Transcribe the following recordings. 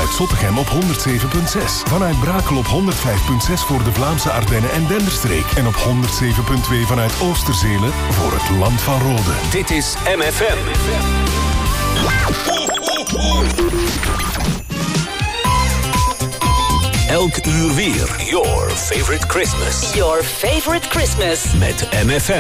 vanuit Zottegem op 107.6. Vanuit Brakel op 105.6 voor de Vlaamse Ardennen en Denderstreek. En op 107.2 vanuit Oosterzelen voor het Land van Rode. Dit is MFM. Elk uur weer. Your favorite Christmas. Your favorite Christmas. Met MFM.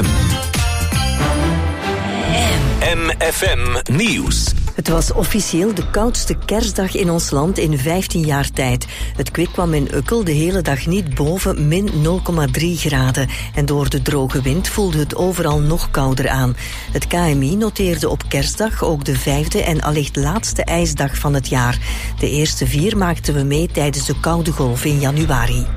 MFM Nieuws. Het was officieel de koudste kerstdag in ons land in 15 jaar tijd. Het kwik kwam in Ukkel de hele dag niet boven min 0,3 graden. En door de droge wind voelde het overal nog kouder aan. Het KMI noteerde op kerstdag ook de 5e en allicht laatste ijsdag van het jaar. De eerste 4 maakten we mee tijdens de koude golf in januari.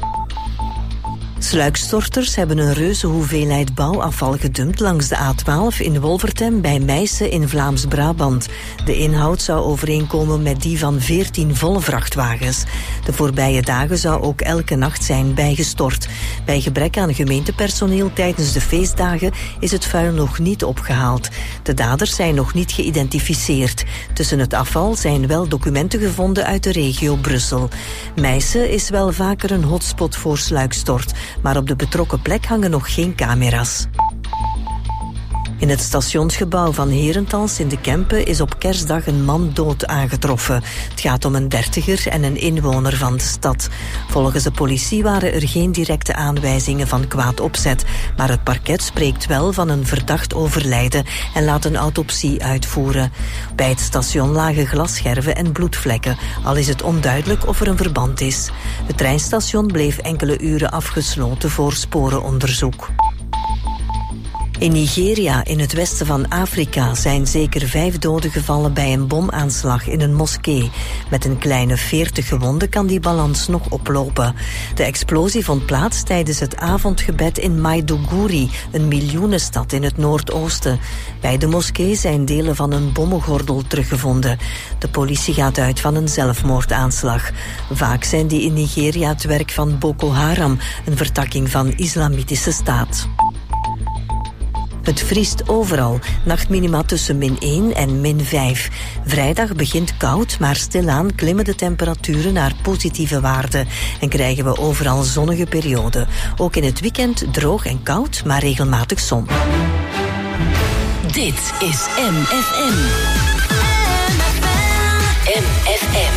Sluikstorters hebben een reuze hoeveelheid bouwafval gedumpt langs de A12 in Wolvertem bij Meissen in Vlaams-Brabant. De inhoud zou overeenkomen met die van 14 volle vrachtwagens. De voorbije dagen zou ook elke nacht zijn bijgestort. Bij gebrek aan gemeentepersoneel tijdens de feestdagen is het vuil nog niet opgehaald. De daders zijn nog niet geïdentificeerd. Tussen het afval zijn wel documenten gevonden uit de regio Brussel. Meissen is wel vaker een hotspot voor sluikstort, maar op de betrokken plek hangen nog geen camera's. In het stationsgebouw van Herentals in de Kempen is op kerstdag een man dood aangetroffen. Het gaat om een 30er en een inwoner van de stad. Volgens de politie waren er geen directe aanwijzingen van kwaad opzet, maar het parket spreekt wel van een verdacht overlijden en laat een autopsie uitvoeren. Bij het station lagen glasscherven en bloedvlekken, al is het onduidelijk of er een verband is. Het treinstation bleef enkele uren afgesloten voor sporenonderzoek. In Nigeria, in het westen van Afrika, zijn zeker 5 doden gevallen bij een bomaanslag in een moskee. Met een kleine 40 gewonden kan die balans nog oplopen. De explosie vond plaats tijdens het avondgebed in Maiduguri, een miljoenenstad in het noordoosten. Bij de moskee zijn delen van een bommengordel teruggevonden. De politie gaat uit van een zelfmoordaanslag. Vaak zijn die in Nigeria het werk van Boko Haram, een vertakking van Islamitische Staat. Het vriest overal. Nachtminima tussen min 1 en min 5. Vrijdag begint koud, maar stilaan klimmen de temperaturen naar positieve waarden en krijgen we overal zonnige perioden. Ook in het weekend droog en koud, maar regelmatig zon. Dit is MFM. MFM.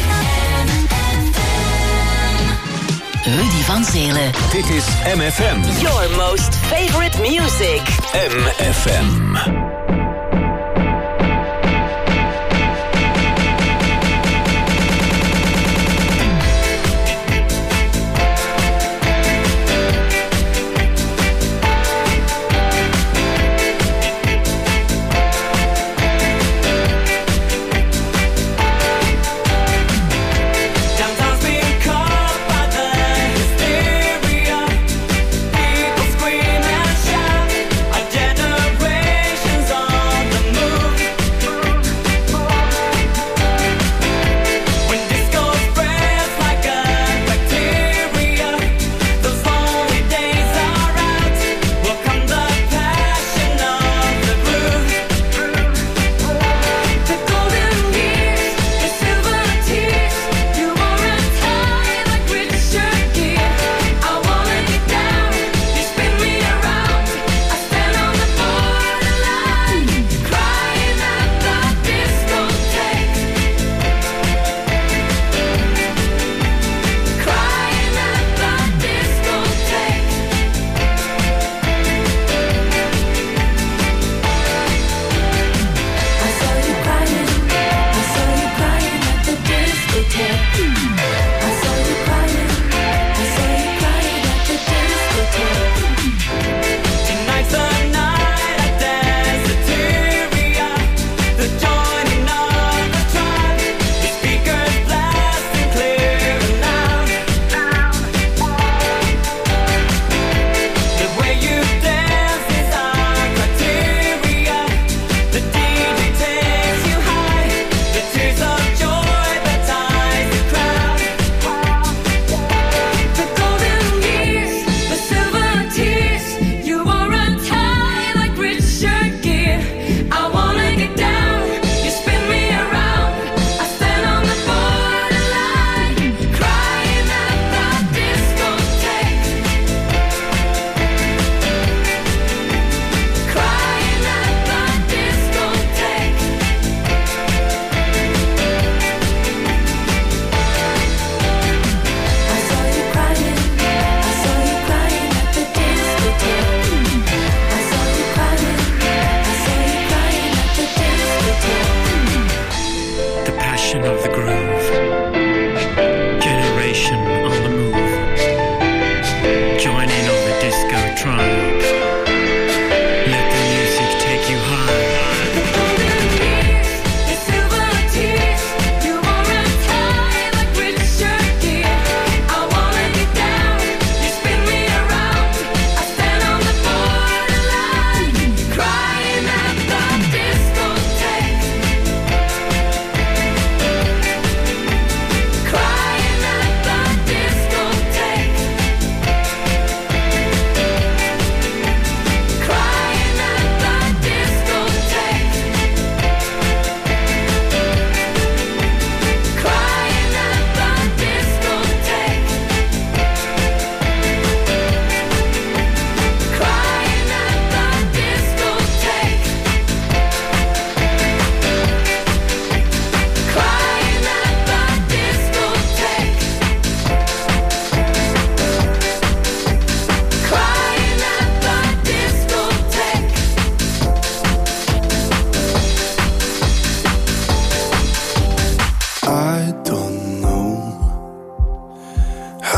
Rudy van Zelen. Dit is MFM. Your most favorite music. MFM. Generations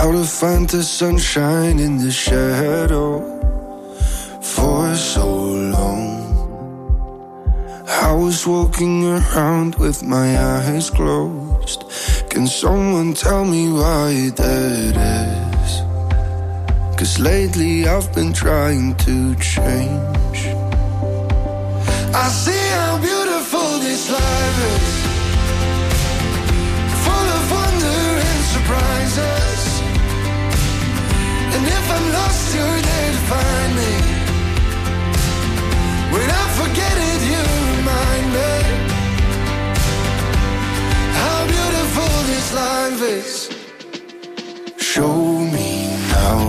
how to find the sunshine in the shadow for so long. I was walking around with my eyes closed. Can someone tell me why that is? 'Cause lately I've been trying to change. I see how beautiful this life is, full of wonder and surprises. And if I'm lost, you're there to find me. When I forget it, you remind me how beautiful this life is. Show me now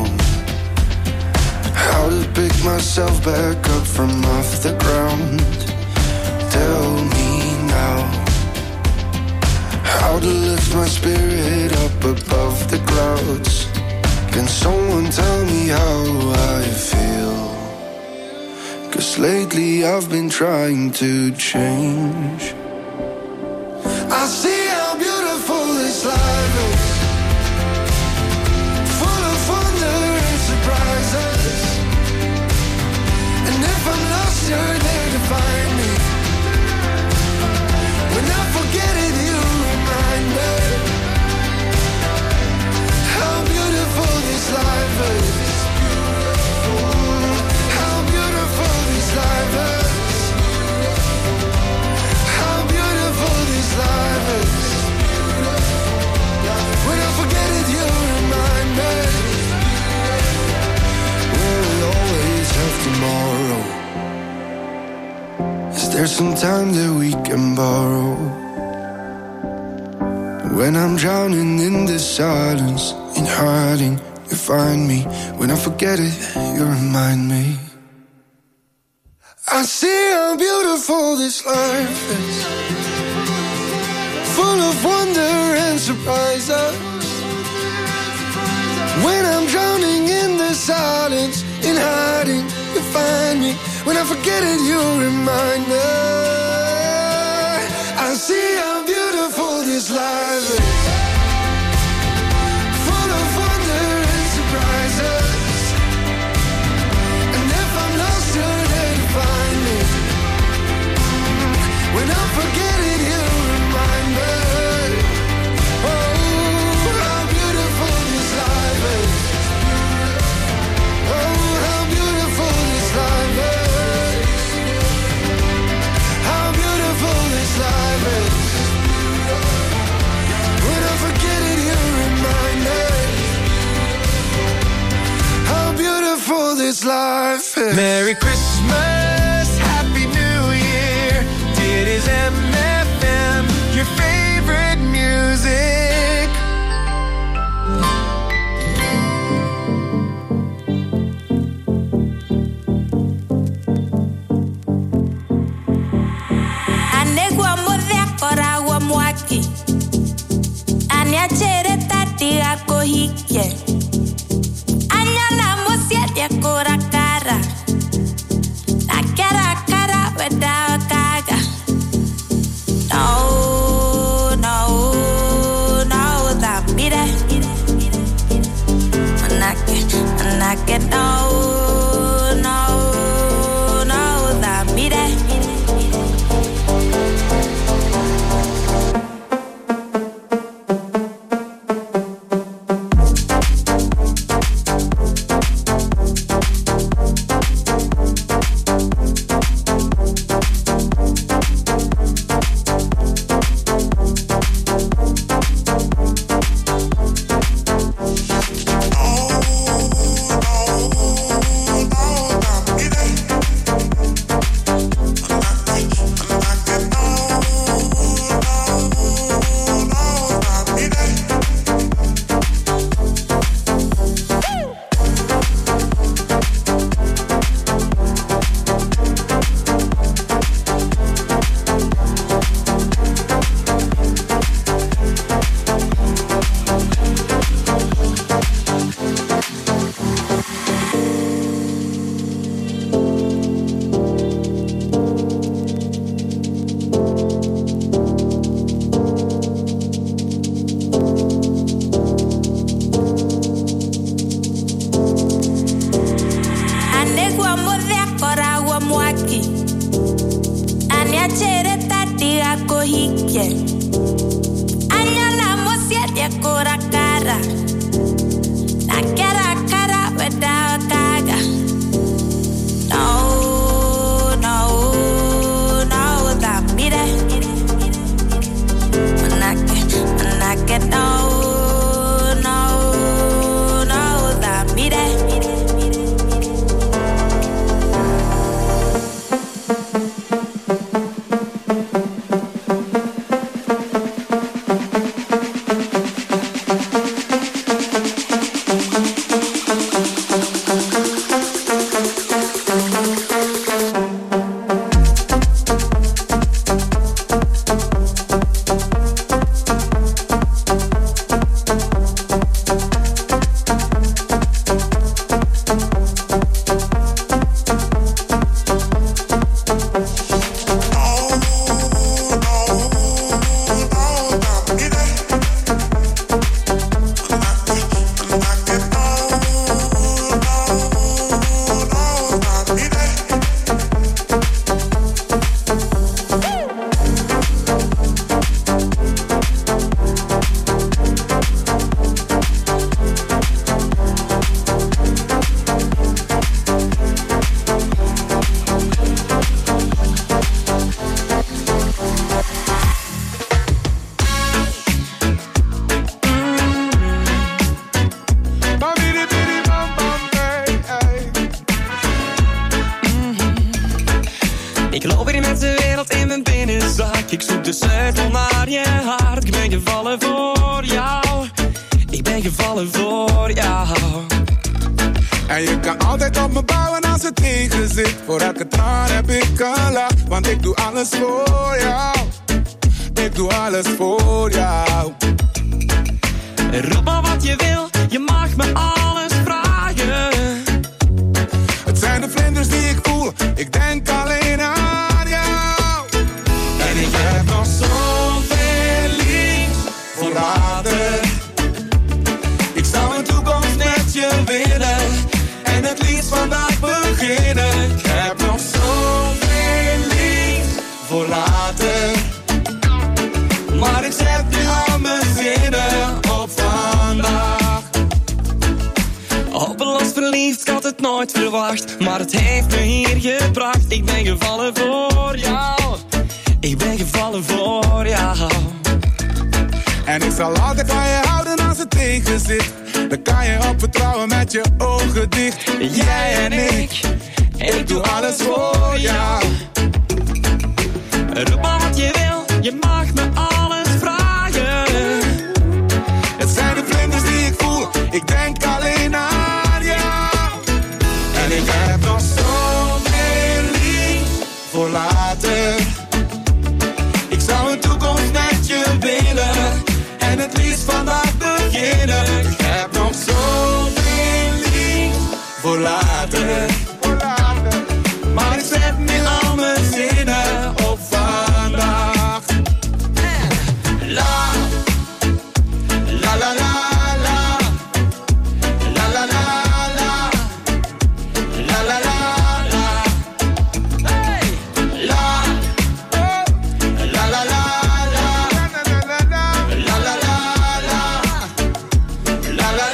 how to pick myself back up from off the ground. Tell me now how to lift my spirit up above the clouds. Can someone tell me how I feel? 'Cause lately I've been trying to change. I see how beautiful this life is, full of wonder and surprises. And if I'm lost, you're there to find me. When I forget it, you remind me how beautiful this life is. How beautiful this life is. How beautiful this life is. When I forget it, you remind me. We'll always have tomorrow. Is there some time that we can borrow? When I'm drowning in the silence, in hiding, you find me. When I forget it, you remind me. I see how beautiful this life is, full of wonder and surprises. When I'm drowning in the silence, in hiding, you find me. When I forget it, you remind me. I see how beautiful this life is, full of wonder and surprises. And if I'm lost, you're there to find me. When I forget it, you remind me. Oh, how beautiful this life is. Oh, how beautiful this life is. How beautiful this life is. When I forget it, you remind me how beautiful this life is. Merry Christmas, Happy New Year. Dit is MFM, your favorite music. Anegwa modhe kora wa mwaki. Anyachere tati ako hike. Anyana musia de kora cara. La cara without kaga. No, that be that. Manake, no, that be that. de sleutel naar je hart. Ik ben gevallen voor jou. Ik ben gevallen voor jou. En je kan altijd op me bouwen als het tegen zit. Voor elke traan heb ik een lach, want ik doe alles voor jou. Ik doe alles voor jou. Roep maar wat je wil, je mag me alles vragen. Het zijn de vlinders die ik voel, ik denk alleen aan jou. En ik heb nog zoveel liefs voor later. Ik zou een toekomst met je willen en het liefst vandaag beginnen. Ik heb nog zoveel liefs voor later. Maar ik zet nu al mijn zinnen op vandaag. Hopeloos verliefd, ik had het nooit verwacht. Maar het heeft me hier gebracht. Ik ben gevallen voor jou. Ik ben gevallen voor jou. En ik zal altijd van je houden als het tegen zit. Dan kan je op vertrouwen met je ogen dicht. Jij en ik doe alles voor jou. Roep maar wat je wil, je mag me alles vragen. Het zijn de vlinders die ik voel, ik denk alleen aan jou. En ik heb nog zoveel lief voor later. Ik zou een toekomst met je willen en het liefst vandaag beginnen. Ik heb nog zoveel lief voor later. Maar ik zet nu al mijn zinnen op vandaag. La, la la la la, la la la la, la la la la, hey, la, la la la la, la la la la, la la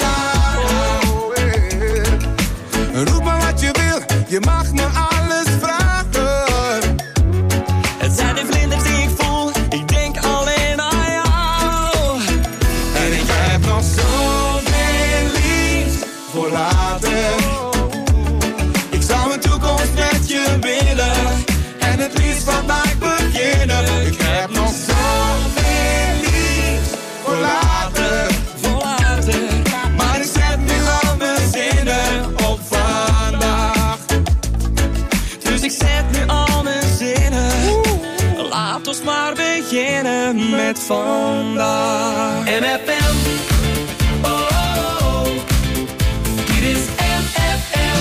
la. Roep maar wat je wil, je mag me alles vragen. Het zijn de vlinders die ik voel, ik denk alleen aan jou. En ik heb nog zoveel liefs voor later. Ik zou een toekomst met je willen en het liefst vandaag beginnen. Ik heb nog zoveel liefs voor later. Voor later. Maar ik zet nu al mijn zinnen op vandaag. Dus ik zet nu al mijn zinnen. Laat ons maar beginnen met vandaag. MFM. Oh, oh, oh. Dit is MFM.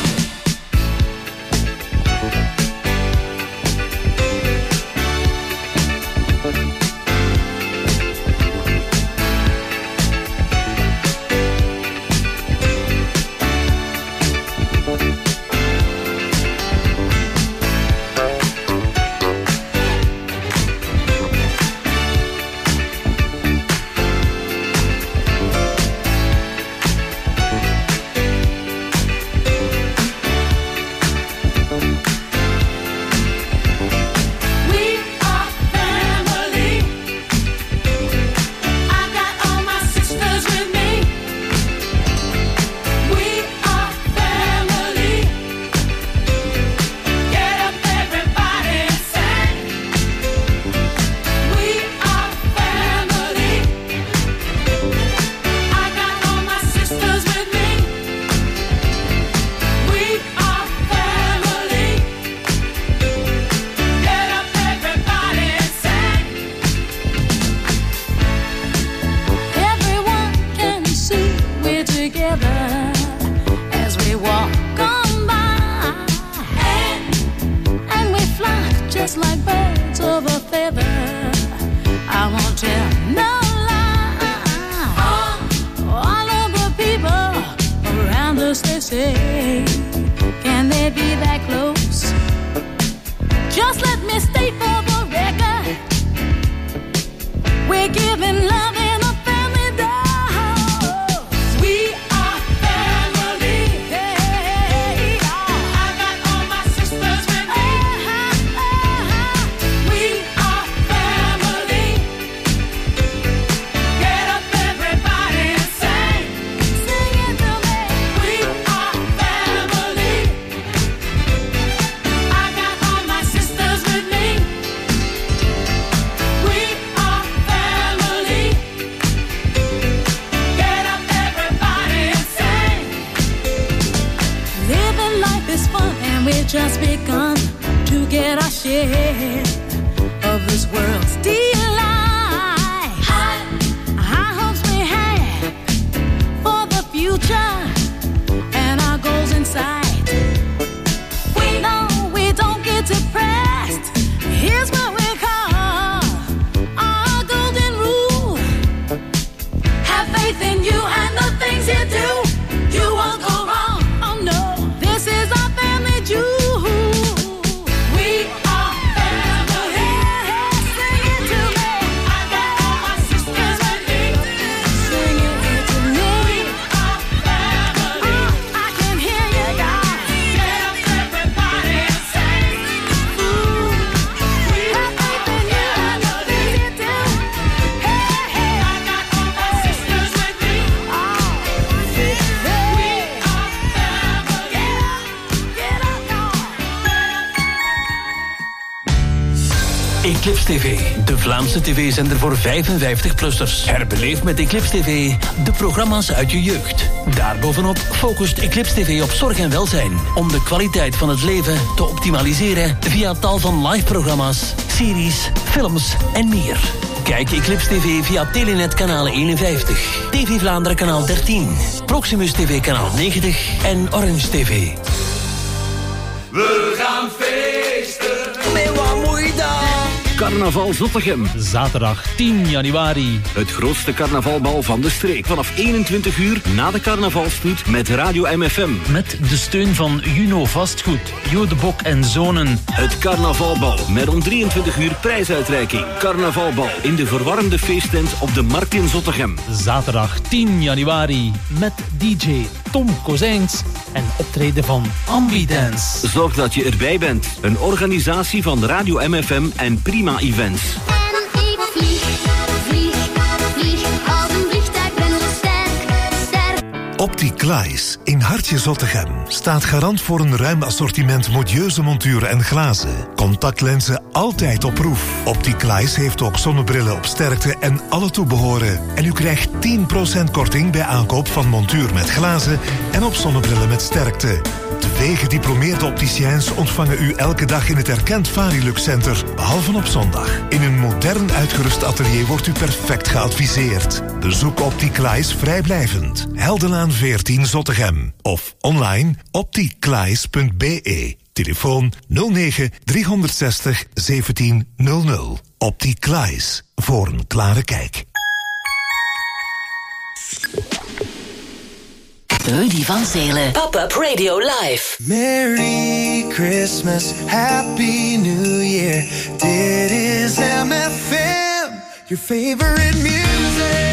We we've just begun to get our share of this world's delight. High hopes we have for the future and our goals in sight. We know we don't get depressed. Here's what we call our golden rule. Have faith in you and the things you do. You won't go wrong. Oh no, this is our family jewel. We are family. Sing it to me. I got all my sisters with me. Sing it to me. We are family. I can hear you guys. Get up everybody and sing. We have faith in you and the things you do. Hey, hey. I got all my sisters with me. Eclipse TV, de Vlaamse tv-zender voor 55-plussers. Herbeleef met Eclipse TV de programma's uit je jeugd. Daarbovenop focust Eclipse TV op zorg en welzijn. Om de kwaliteit van het leven te optimaliseren via tal van live-programma's, series, films en meer. Kijk Eclipse TV via Telenet kanaal 51, TV Vlaanderen kanaal 13, Proximus TV kanaal 90 en Orange TV. We gaan feesten. Met wat moet je dan? Carnaval Zottegem. Zaterdag 10 januari. Het grootste carnavalbal van de streek. Vanaf 21 uur na de carnavalsstoet met Radio MFM. Met de steun van Juno Vastgoed, Jo de Bok en Zonen. Het carnavalbal met om 23 uur prijsuitreiking. Carnavalbal in de verwarmde feesttent op de Markt in Zottegem. Zaterdag 10 januari met DJ Tom Kozijns en optreden van Ambidance. Zorg dat je erbij bent. Een organisatie van Radio MFM en Prima Events. En ik vlieg als een vliegtuig, ben zo sterk. Opticlies in Hartje Zottegem staat garant voor een ruim assortiment modieuze monturen en glazen. Contactlenzen altijd op proef. Opticlies heeft ook zonnebrillen op sterkte en alle toebehoren. En u krijgt 10% korting bij aankoop van montuur met glazen en op zonnebrillen met sterkte. 2 gediplomeerde opticiens ontvangen u elke dag in het erkend Varilux Center, behalve op zondag. In een modern uitgerust atelier wordt u perfect geadviseerd. Bezoek Opticlies vrijblijvend. Heldenlaan 14 Zottegem. Of online opticlies.be. Telefoon 09 360 1700. Opticlies. Voor een klare kijk. Rudy van Zelen. Pop-up Radio Live. Merry Christmas, Happy New Year. Dit is MFM, your favorite music.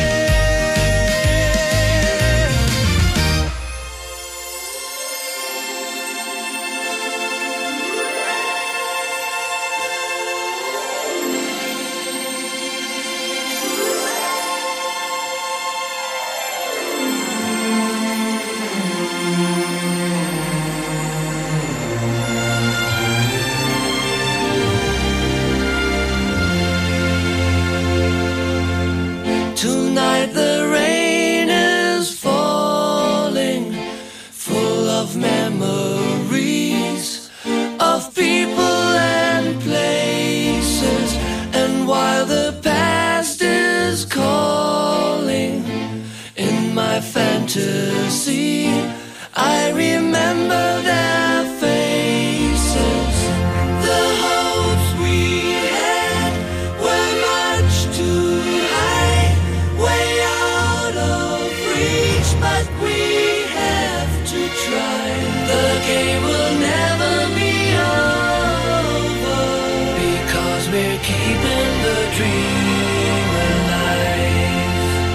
Tonight the rain is falling, full of memories of people and places. And while the past is calling in my fantasy, I remember their faces. The hopes we had were much too high, way out of reach, but we have to try. The game will never be over, because we're keeping the dream alive.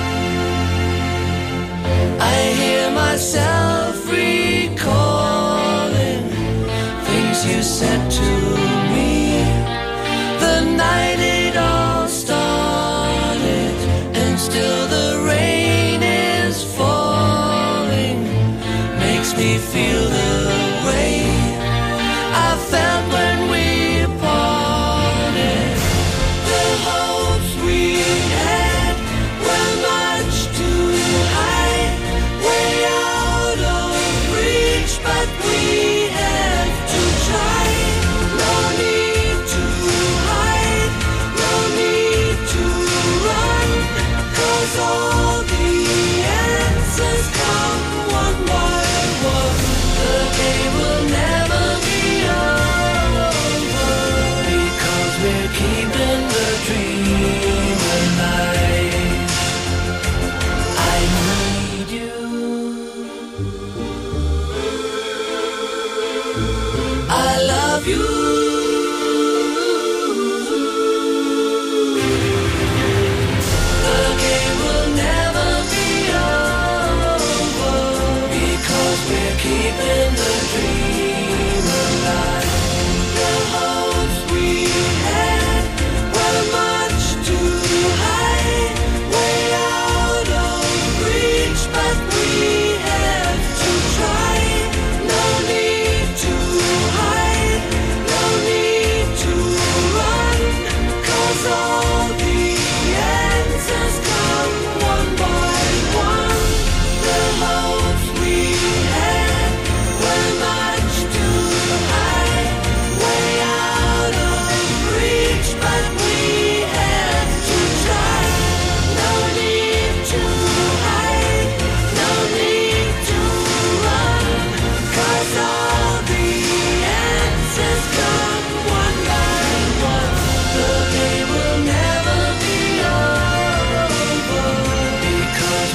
I hear myself recalling things you said to me the night it all started, and still the rain is falling, makes me feel the way I felt when we parted. The hopes we had were much too high, way out of reach, but we have to try.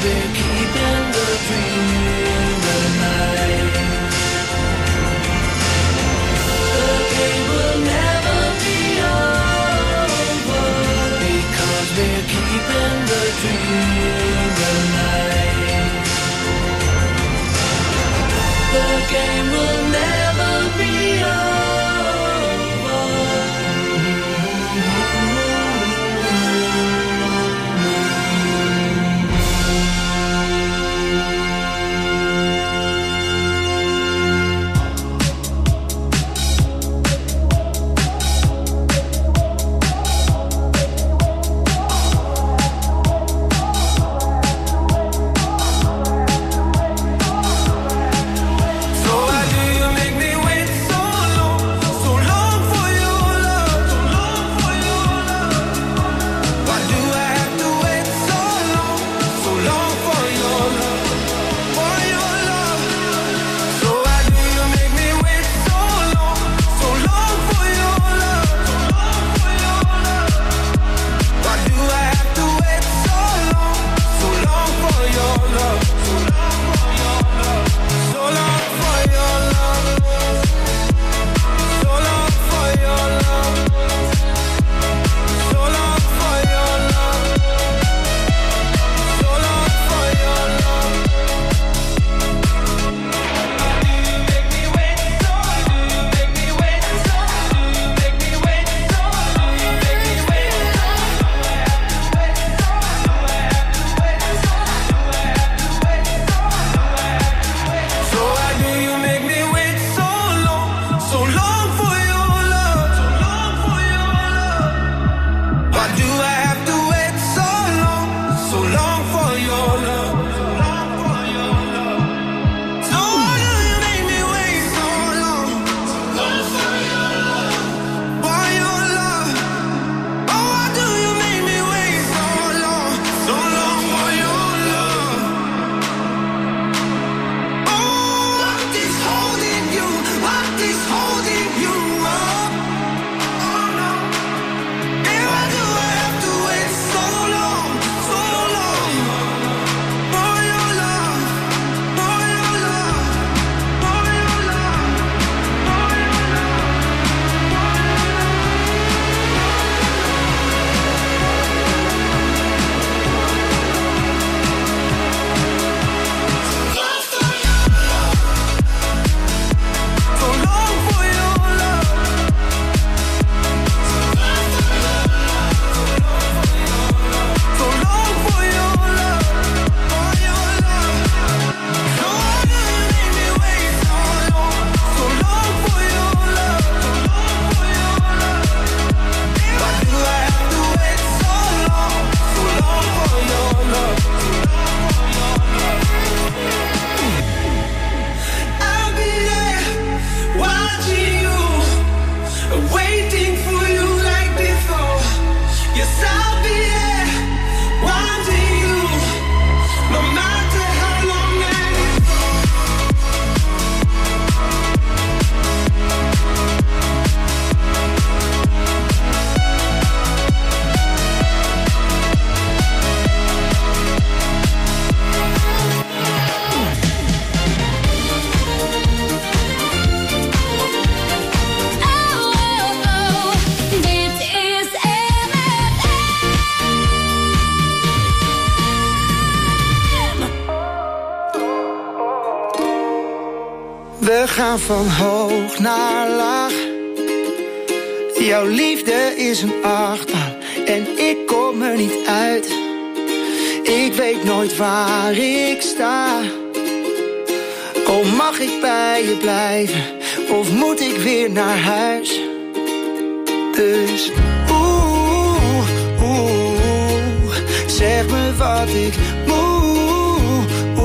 we're keeping the dream alive. The game will never be over because we're keeping the dream alive. The game will never be over. We gaan van hoog naar laag. Jouw liefde is een achtbaan en ik kom er niet uit. Ik weet nooit waar ik sta. Oh, mag ik bij je blijven of moet ik weer naar huis? Dus zeg me wat ik moet.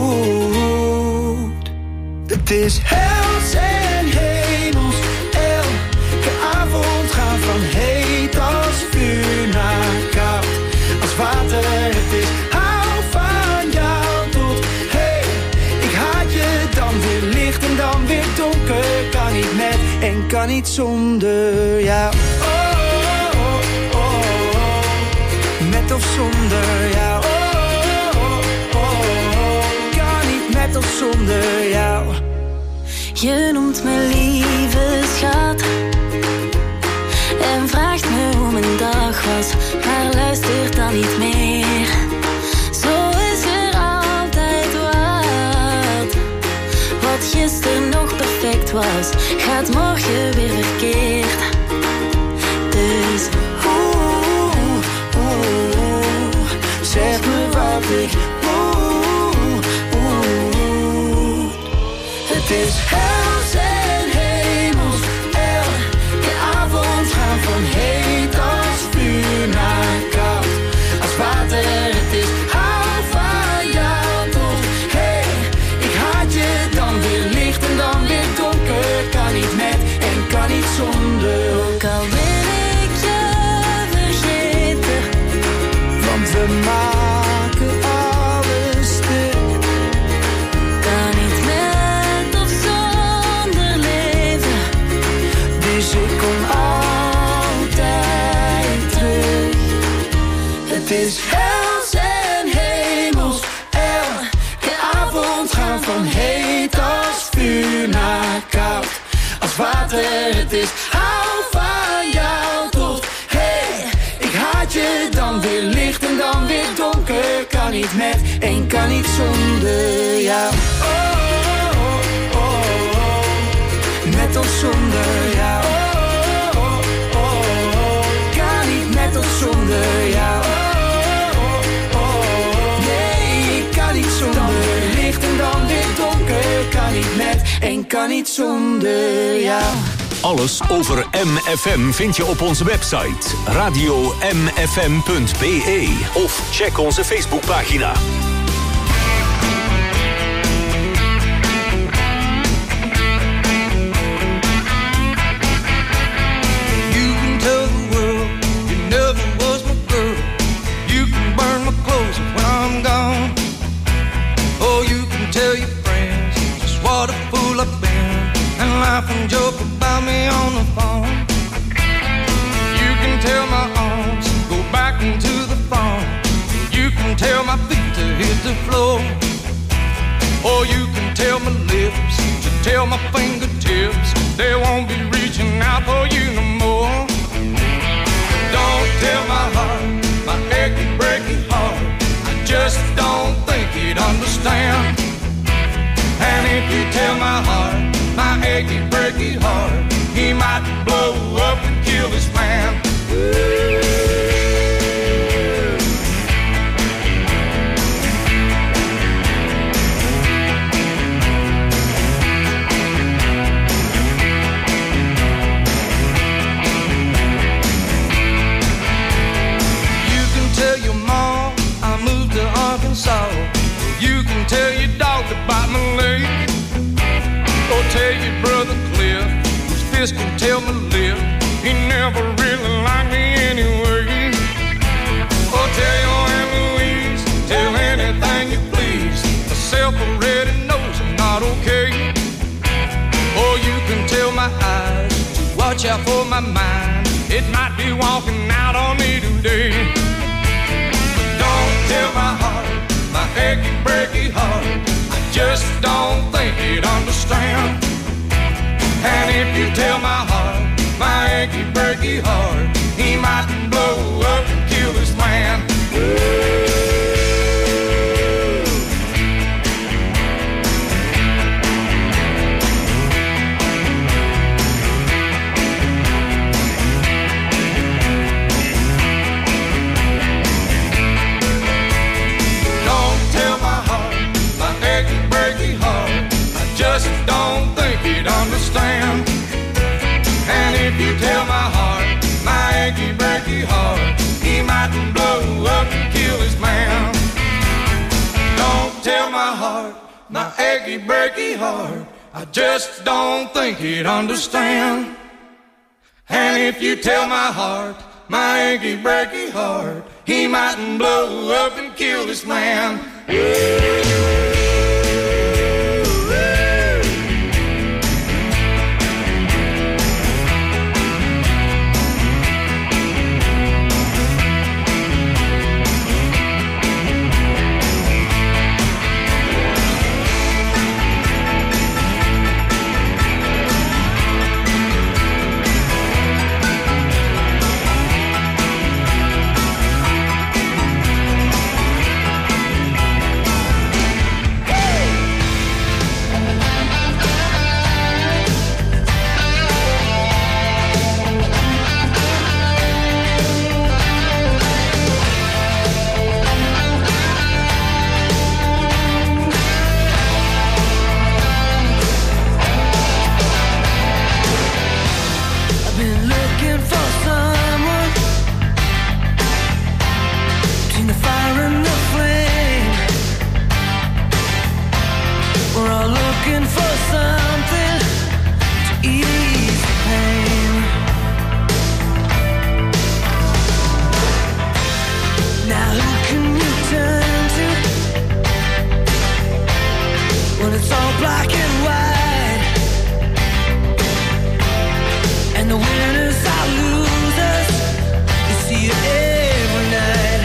Het is hels en hemels. Elke avond gaan van heet als vuur naar koud als water. Het is hou van jou tot hey. Ik haat je dan weer licht en dan weer donker. Kan niet met en kan niet zonder jou. Met of zonder jou. Je noemt me lieve schat en vraagt me hoe mijn dag was, maar luistert dan niet meer. Zo is er altijd wat gisteren nog perfect was, gaat morgen weer verkeerd. Dus zeg me wat ik moet. Het is hels en hemels, elke avond gaan van heet als vuur naar koud. Als water het is, hou van jou toch. Hey, ik haat je, dan weer licht en dan weer donker. Kan niet met en kan niet zonder. Ook al wil ik je vergeten, want we maken alles stuk. Kan niet met of zonder leven, dus ik kom altijd terug. Het is hels en hemels, elke avond gaan van heet als vuur naar koud. Als water het is, hou van jou toch. Hey, ik haat je, dan weer licht en dan weer donker. Kan niet met en kan niet zonder jou. Oh, oh, oh, oh. Met of zonder jou. Oh, oh, oh, oh. Kan niet met of zonder jou. Oh, oh, oh. Nee, ik kan niet zonder. Dan weer licht en dan weer donker. Kan niet met en kan niet zonder jou. Alles over MFM vind je op onze website radiomfm.be of check onze Facebookpagina. You can tell the world you never was my girl. You can burn my clothes when I'm gone. Oh, you can tell your friends just what a fool I've been and laugh and joke about me on the phone. You can tell my arms go back into the phone. You can tell my feet to hit the floor. Or you can tell my lips to tell my fingertips they won't be reaching out for you no more. Don't tell my heart, my achy breaky heart, I just don't think he'd understand. And if you tell my heart, my achy breaky heart, he might blow up and kill this man. You can tell your mom I moved to Arkansas. You can tell your dog to bite my leg. Or tell your brother Cliff, whose fist can tell my lip, he never really liked me anyway. Or tell your Aunt Louise, tell anything you please, myself already knows I'm not okay. Or you can tell my eyes to watch out for my mind, it might be walking out on me today. But don't tell my heart, my achy breaky heart, I just don't think he'd understand. And if you tell my heart, my achy breaky heart, he might blow up and kill this man. Don't tell my heart, my achy breaky heart, I just don't think he'd understand. And if you tell my heart, my achy breaky heart, he might blow up and kill his man. Don't tell my heart, my achy breaky heart, I just don't think he'd understand. And if you tell my heart, my achy breaky heart, he might blow up and kill this man. looking for something to ease the pain. Now who can you turn to when it's all black and white, and the winners are losers? You see it every night.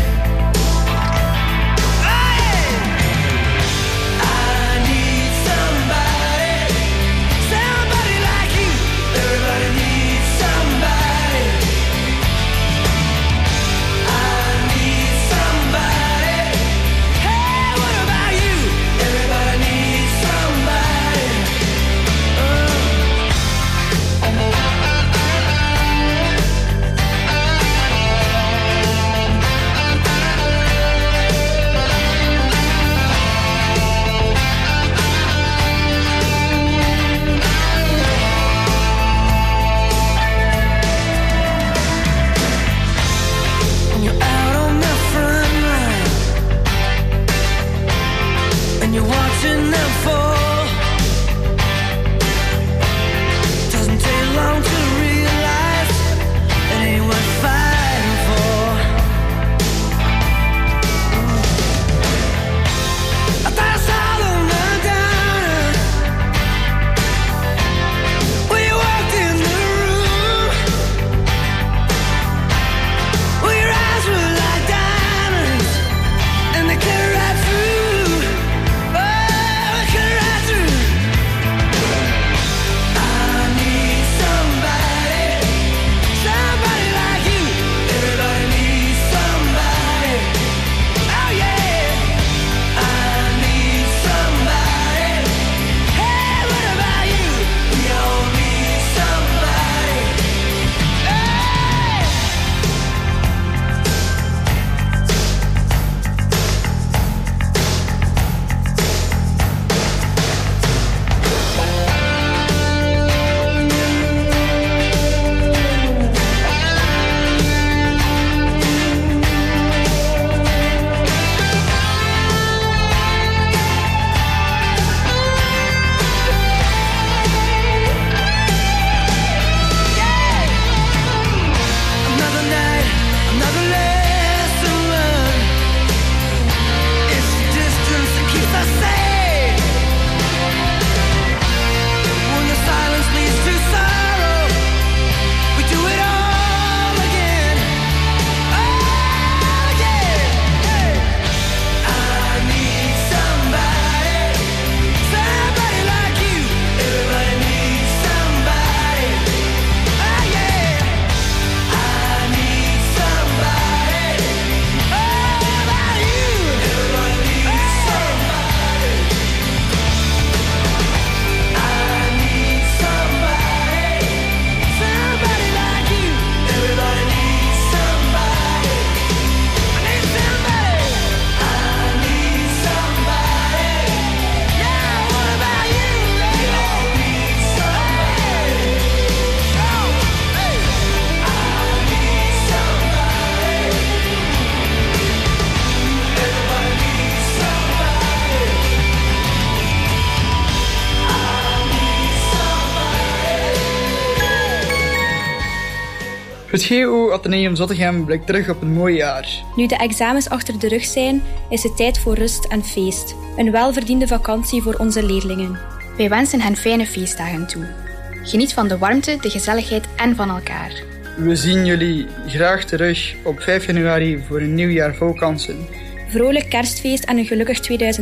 Het GO Atheneum Zottegem blikt terug op een mooi jaar. Nu de examens achter de rug zijn, is het tijd voor rust en feest. Een welverdiende vakantie voor onze leerlingen. Wij wensen hen fijne feestdagen toe. Geniet van de warmte, de gezelligheid en van elkaar. We zien jullie graag terug op 5 januari voor een nieuw jaar vol kansen. Vrolijk kerstfeest en een gelukkig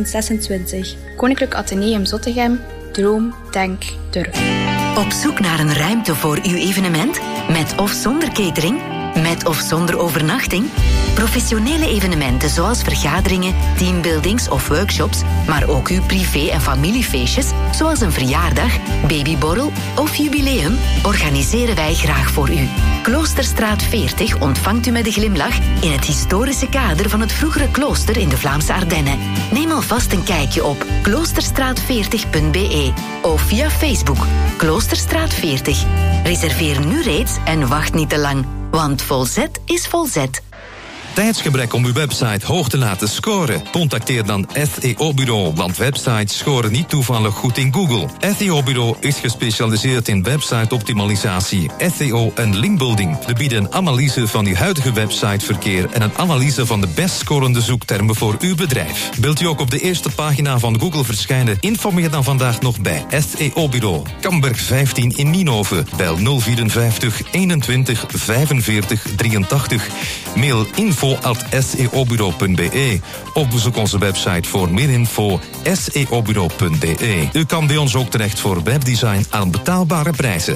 2026. Koninklijk Atheneum Zottegem. Droom, denk, durf. Op zoek naar een ruimte voor uw evenement? Met of zonder catering? Met of zonder overnachting? Professionele evenementen zoals vergaderingen, teambuildings of workshops, maar ook uw privé- en familiefeestjes, zoals een verjaardag, babyborrel of jubileum, organiseren wij graag voor u. Kloosterstraat 40 ontvangt u met een glimlach in het historische kader van het vroegere klooster in de Vlaamse Ardennen. Neem alvast een kijkje op kloosterstraat40.be of via Facebook Kloosterstraat 40. Reserveer nu reeds en wacht niet te lang, want Volzet is Volzet. Tijdsgebrek om uw website hoog te laten scoren? Contacteer dan SEO-bureau, want websites scoren niet toevallig goed in Google. SEO-bureau is gespecialiseerd in website-optimalisatie, SEO en linkbuilding. We bieden een analyse van uw huidige websiteverkeer en een analyse van de best scorende zoektermen voor uw bedrijf. Wilt u ook op de eerste pagina van Google verschijnen? Informeer dan vandaag nog bij SEO-bureau. Kamberg 15 in Nienhoven. Bel 054 21 45 83. Mail info@seobureau.be of bezoek onze website voor meer info seobureau.be. U kan bij ons ook terecht voor webdesign aan betaalbare prijzen.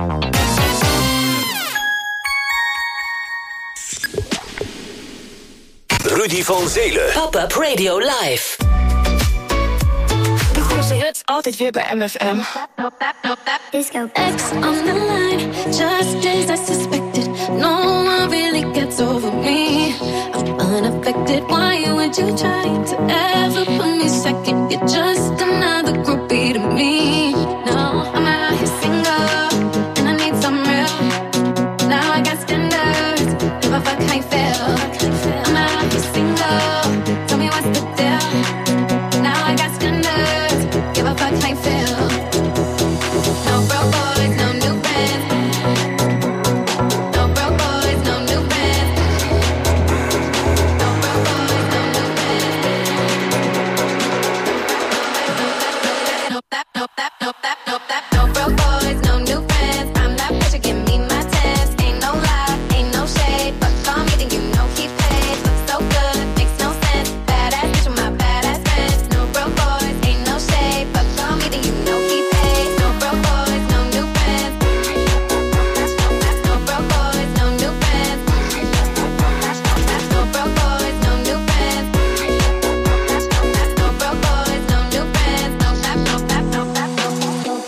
Rudy van Zelen. Pop-up Radio Live. De grootste hits altijd weer bij MFM. Disco. X on the line, just as I suspected. No one really gets over me. I'm unaffected. Why would you try to ever put me second? You're just another groupie to me. No, I'm out here single, and I need some real. Now I got standards, give a fuck how you feel. I'm out here single, tell me what's the deal. Now I got standards, give a fuck how you feel. No broke boys, no new friends. No broke boys, no new friends. No broke boys, no new friends. No broke boys, no new friends. I'm that bitch, give me my test. Ain't no lie, ain't no shade, but call me then you know he paid. Looks so good, makes no sense. Badass bitch with my badass friends. No broke boys, ain't no shade, but call me then you know he paid. No broke boys, no new friends. No broke boys, no new friends. No broke boys, no new friends. No broke boys, no new friends. No tap, no tap, no tap, no tap.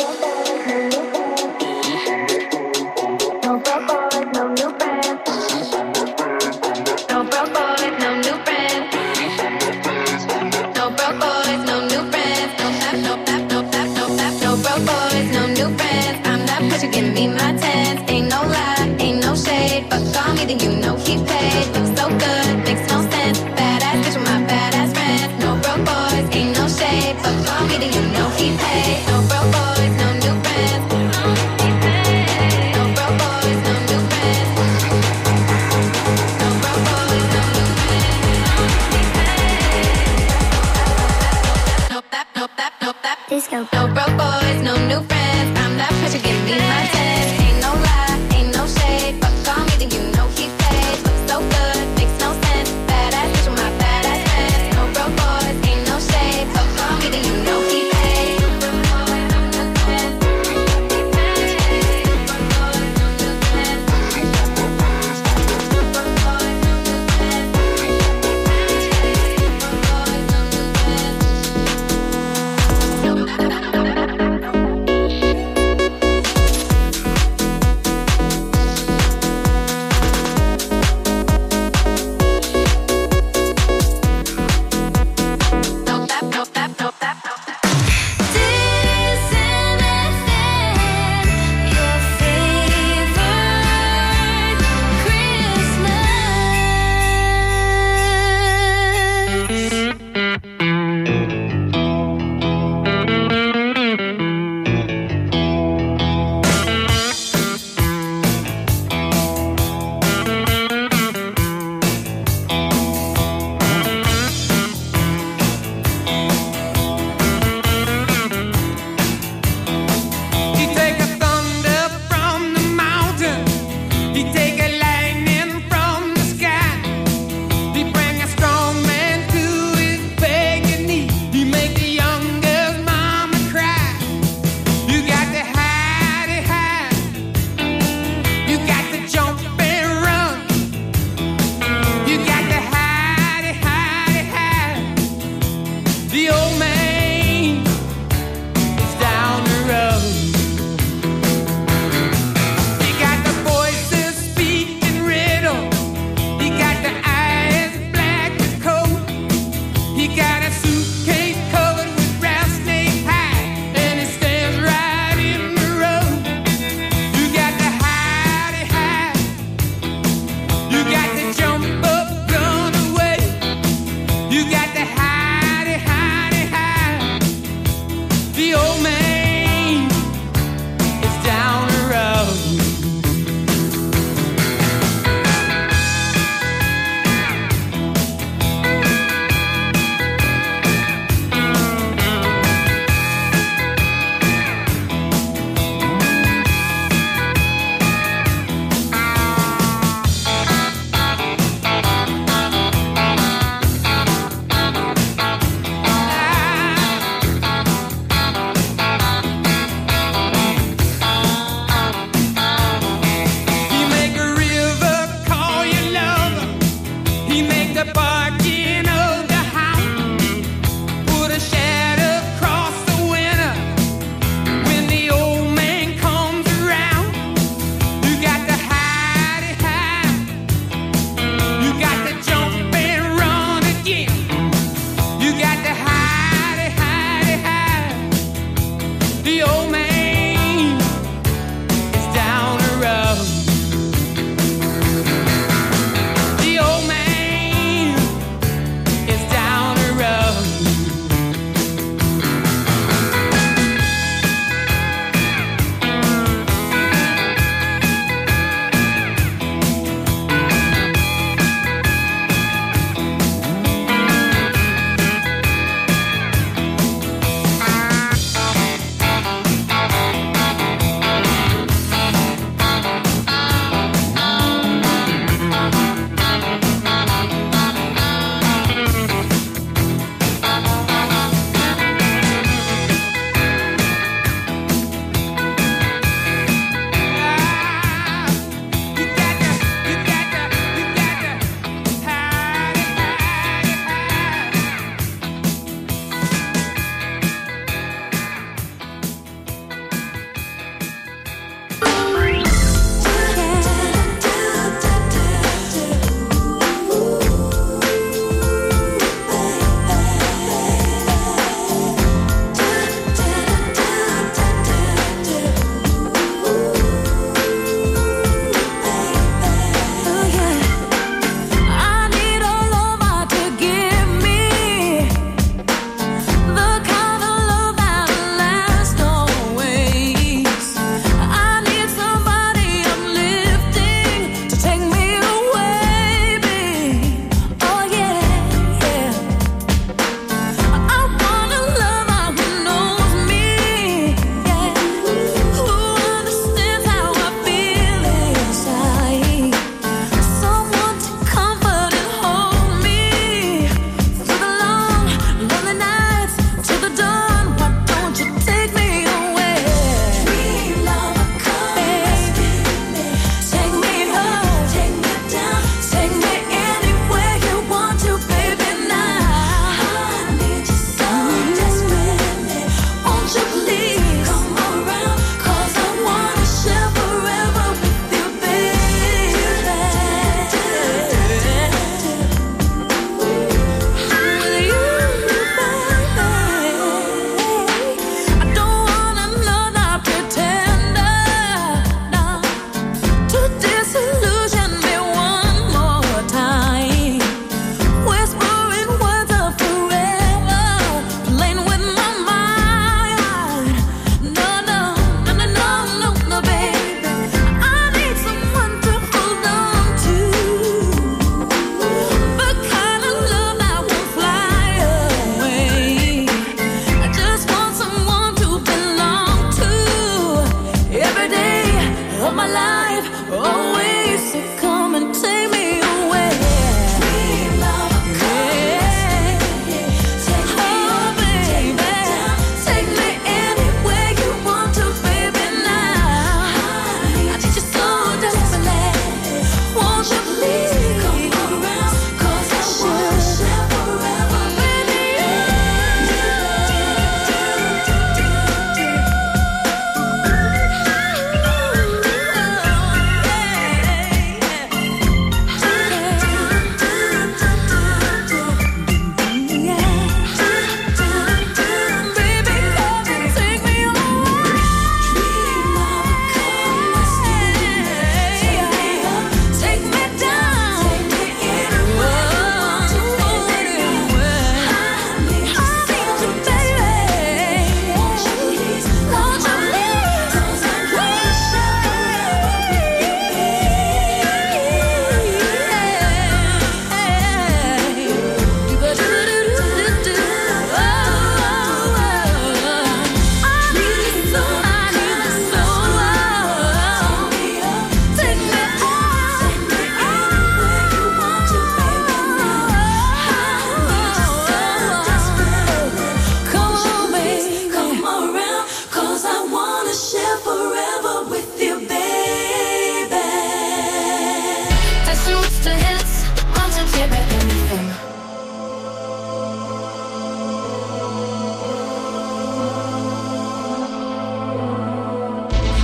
No broke boys, no new friends. No broke boys, no new friends. No broke boys, no new friends. No tap, no tap, no tap, no tap. No broke boys, no new friends. I'm that bitch, give me my tens. Ain't no lie, ain't no shade, but call me then you know he paid. Looks so good, makes no sense. Badass bitch with my badass friends. No broke boys, ain't no shade, but call me then you know he paid. No broke boys, no new friends. No broke boys, no new friends. No broke boys, no new friends. No tap, no tap, no tap. Disco. No broke boys, no new friends. I'm that pressure, give me my test. Ain't no lie, ain't no shade, but call me then you know he paid. Looks so good, makes no sense. Badass bitch with my badass friends. No broke boys, ain't no shade, but call me then you know he paid. No broke boys, no new friends. No broke boys, no new friends. No broke boys, no new friends. No broke boys, no new friends.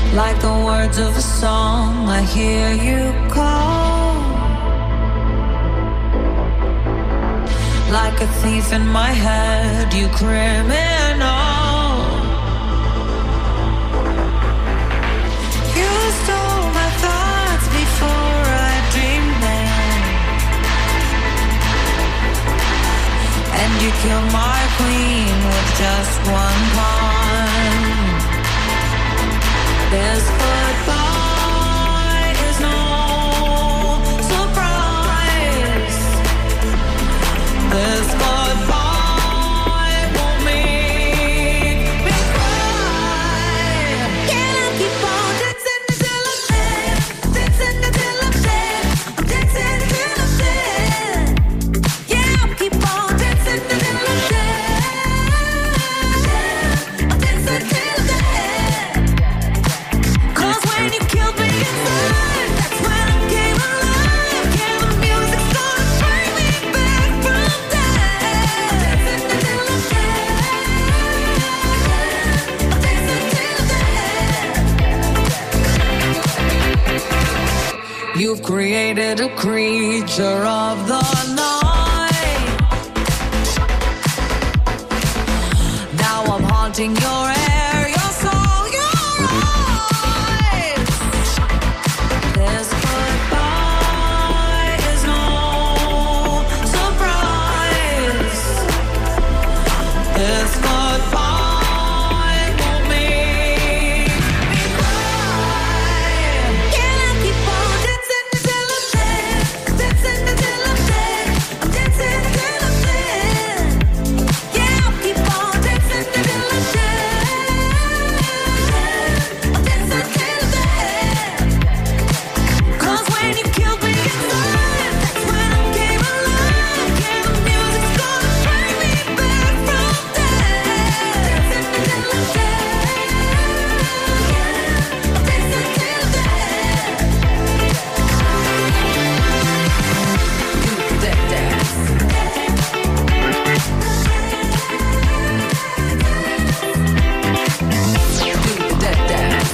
Like the words of a song, I hear you call. Like a thief in my head, you criminal. You stole my thoughts before I dreamed them, and you killed my queen with just one pawn. This goodbye is no surprise. This goodbye won't make me cry. Can I keep on dancing until I'm dead? Dancing until I'm dead. I'm dancing until I'm dead. Yeah, I'll keep on dancing until I'm dead. I'm dancing till I'm dead. When you killed me inside, that's when I came alive. Yeah, the music's gonna bring me back from death. Dancing until I'm dead. I'm dancing till dead. You've created a creature of the night. Now I'm haunting your air, your soul, your eyes. This goodbye is no surprise. This goodbye won't make me cry. Can I keep on dancing until I'm dead? Dancing until I'm dead. I'm dancing until I'm dead. Yeah, I'll keep on dancing until I'm dead. I'm dancing till I'm dead. 'Cause when you killed me inside, that's when I came alive. Yeah, the music's gonna bring me back from death. Dancing until I'm dead. I'm dancing till I'm dead. Do that dance. Do that dance.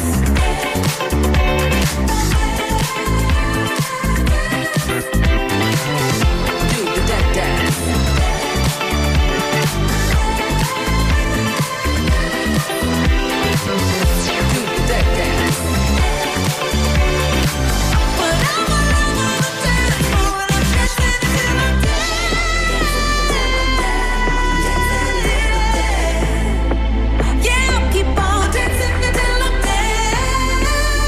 Do that dance. Do that dance. But I'm gonna dance for it. I'm dancing until I'm dead. Yeah, I'll keep on dancing until I'm dead.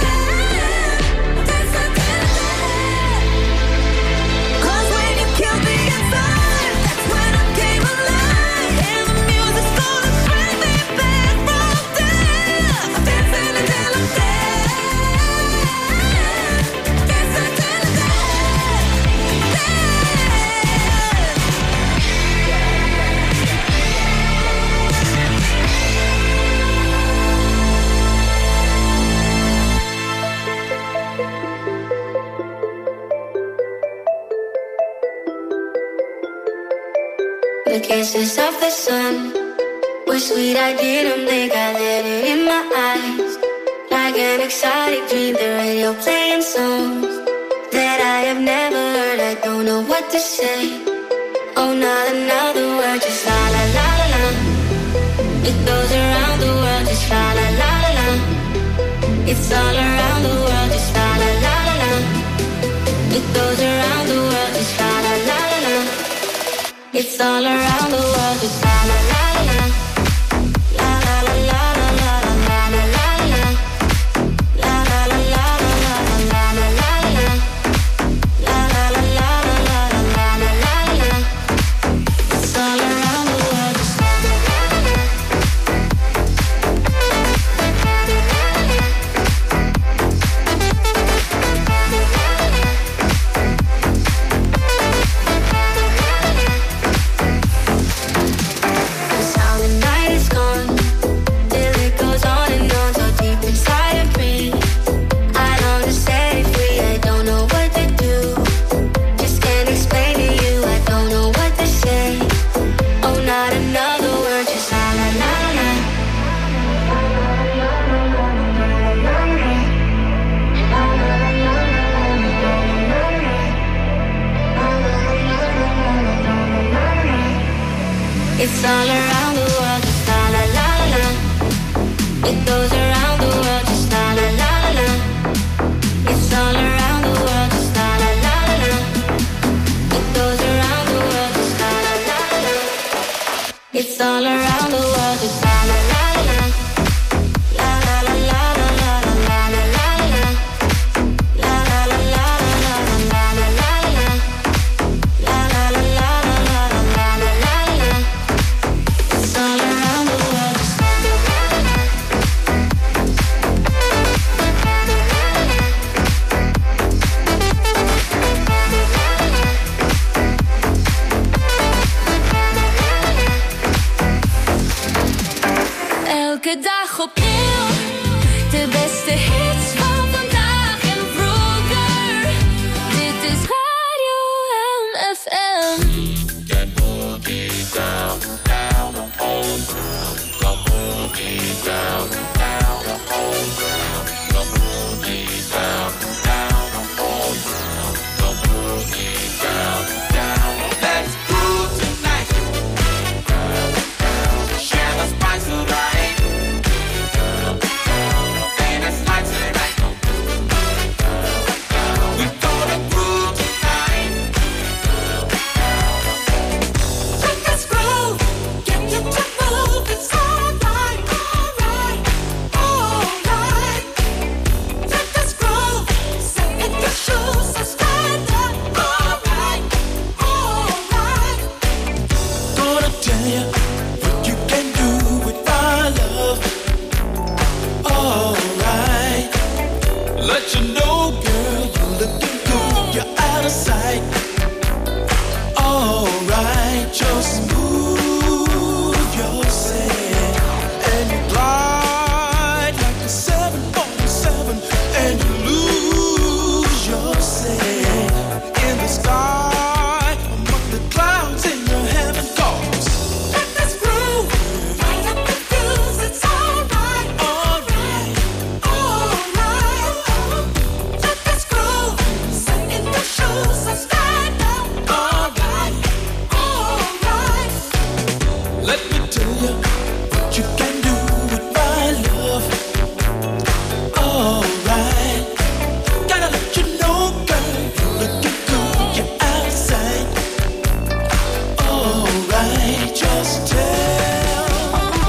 Dancing till I'm dead. 'Cause when you killed me inside, that's when I came alive. And the music's gonna bring me back from death. Dancing until I'm dead. Dancing till I'm dead. The kisses of the sun were sweet, I didn't think I let it in my eyes. Like an exotic dream, the radio playing songs that I have never heard. I don't know what to say. Oh, not another word, just la la la la la. It goes around the world, just la la la la la. It's all around the world, just la la la la la. It goes around the world, just la la la la la. It's all around the world, just la la la la la. La la la la la la la la la la. La la la la la la la la la la. La la la la la la la la la la. It's all around the world, just la la la la la. world. It's la la la la la la la la la la la la la la. La la la la la la la la la la. La la la la la la la la la. It's all around the world. Elke dag opnieuw.